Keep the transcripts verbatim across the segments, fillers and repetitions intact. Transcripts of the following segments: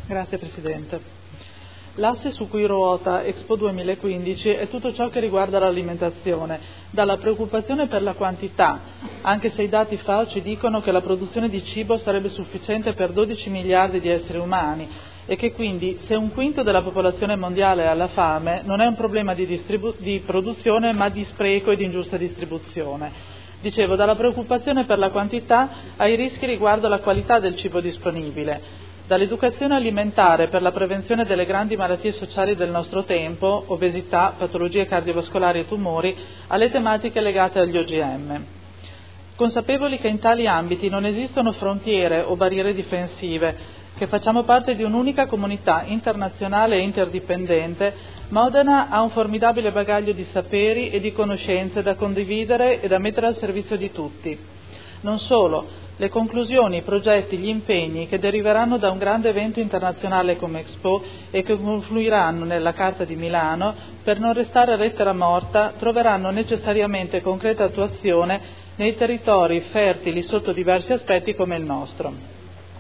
Grazie Presidente. L'asse su cui ruota Expo duemilaquindici è tutto ciò che riguarda l'alimentazione, dalla preoccupazione per la quantità, anche se i dati F A O ci dicono che la produzione di cibo sarebbe sufficiente per dodici miliardi di esseri umani e che quindi se un quinto della popolazione mondiale ha la fame non è un problema di, distribu- di produzione ma di spreco e di ingiusta distribuzione. Dicevo, dalla preoccupazione per la quantità ai rischi riguardo alla qualità del cibo disponibile. Dall'educazione alimentare per la prevenzione delle grandi malattie sociali del nostro tempo, obesità, patologie cardiovascolari e tumori, alle tematiche legate agli O G M. Consapevoli che in tali ambiti non esistono frontiere o barriere difensive, che facciamo parte di un'unica comunità internazionale e interdipendente, Modena ha un formidabile bagaglio di saperi e di conoscenze da condividere e da mettere al servizio di tutti. Non solo, le conclusioni, i progetti, gli impegni che deriveranno da un grande evento internazionale come Expo e che confluiranno nella Carta di Milano, per non restare lettera morta, troveranno necessariamente concreta attuazione nei territori fertili sotto diversi aspetti come il nostro.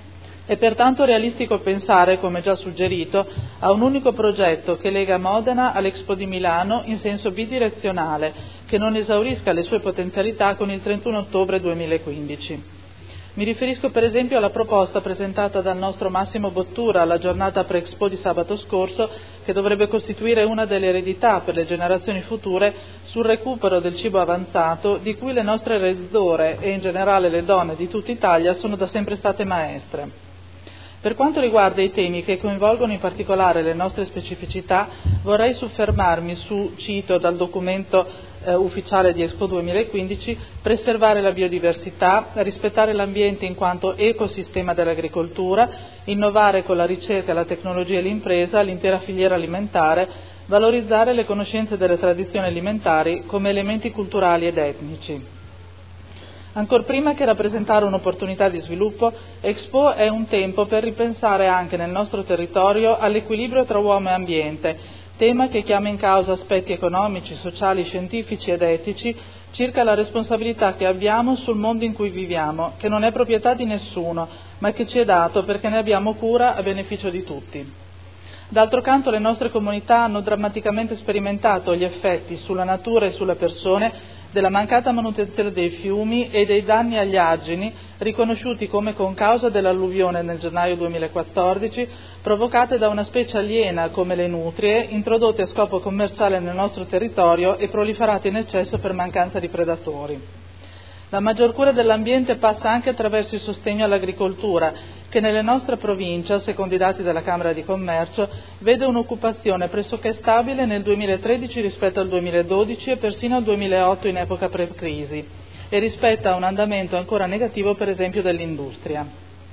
È pertanto realistico pensare, come già suggerito, a un unico progetto che lega Modena all'Expo di Milano in senso bidirezionale, che non esaurisca le sue potenzialità con il trentuno ottobre duemilaquindici. Mi riferisco per esempio alla proposta presentata dal nostro Massimo Bottura alla giornata pre-Expo di sabato scorso, che dovrebbe costituire una delle eredità per le generazioni future sul recupero del cibo avanzato di cui le nostre ereditore e in generale le donne di tutta Italia sono da sempre state maestre. Per quanto riguarda i temi che coinvolgono in particolare le nostre specificità, vorrei soffermarmi su, cito dal documento eh, ufficiale di Expo duemilaquindici, preservare la biodiversità, rispettare l'ambiente in quanto ecosistema dell'agricoltura, innovare con la ricerca, la tecnologia e l'impresa l'intera filiera alimentare, valorizzare le conoscenze delle tradizioni alimentari come elementi culturali ed etnici. Ancor prima che rappresentare un'opportunità di sviluppo, Expo è un tempo per ripensare anche nel nostro territorio all'equilibrio tra uomo e ambiente, tema che chiama in causa aspetti economici, sociali, scientifici ed etici circa la responsabilità che abbiamo sul mondo in cui viviamo, che non è proprietà di nessuno, ma che ci è dato perché ne abbiamo cura a beneficio di tutti. D'altro canto le nostre comunità hanno drammaticamente sperimentato gli effetti sulla natura e sulle persone della mancata manutenzione dei fiumi e dei danni agli argini riconosciuti come concausa dell'alluvione nel gennaio duemilaquattordici provocate da una specie aliena come le nutrie introdotte a scopo commerciale nel nostro territorio e proliferate in eccesso per mancanza di predatori. La maggior cura dell'ambiente passa anche attraverso il sostegno all'agricoltura, che nelle nostre province, secondo i dati della Camera di Commercio, vede un'occupazione pressoché stabile nel duemilatredici rispetto al duemiladodici e persino al duemilaotto in epoca pre-crisi, e rispetto a un andamento ancora negativo per esempio dell'industria.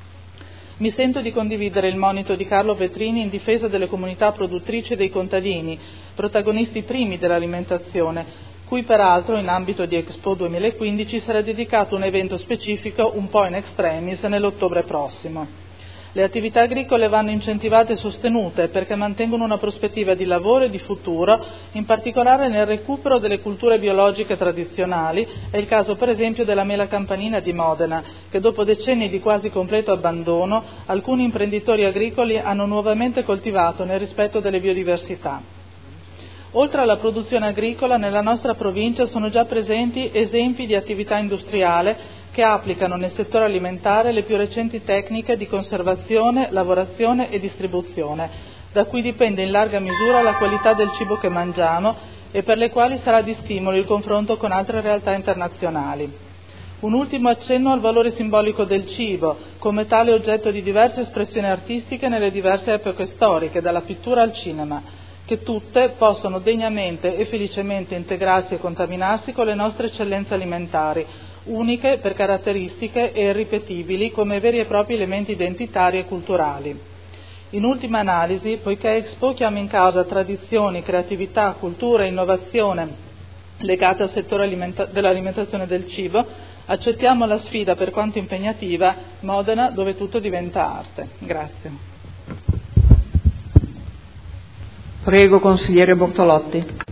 Mi sento di condividere il monito di Carlo Vetrini in difesa delle comunità produttrici e dei contadini, protagonisti primi dell'alimentazione, cui peraltro in ambito di Expo duemilaquindici sarà dedicato un evento specifico un po' in extremis nell'ottobre prossimo. Le attività agricole vanno incentivate e sostenute perché mantengono una prospettiva di lavoro e di futuro, in particolare nel recupero delle culture biologiche tradizionali, è il caso per esempio della mela campanina di Modena, che dopo decenni di quasi completo abbandono, alcuni imprenditori agricoli hanno nuovamente coltivato nel rispetto delle biodiversità. Oltre alla produzione agricola, nella nostra provincia sono già presenti esempi di attività industriale che applicano nel settore alimentare le più recenti tecniche di conservazione, lavorazione e distribuzione, da cui dipende in larga misura la qualità del cibo che mangiamo e per le quali sarà di stimolo il confronto con altre realtà internazionali. Un ultimo accenno al valore simbolico del cibo, come tale oggetto di diverse espressioni artistiche nelle diverse epoche storiche, dalla pittura al cinema, che tutte possono degnamente e felicemente integrarsi e contaminarsi con le nostre eccellenze alimentari, uniche per caratteristiche e irripetibili come veri e propri elementi identitari e culturali. In ultima analisi, poiché Expo chiama in causa tradizioni, creatività, cultura e innovazione legate al settore alimenta- dell'alimentazione e del cibo, accettiamo la sfida per quanto impegnativa, Modena dove tutto diventa arte. Grazie. Prego, consigliere Bortolotti.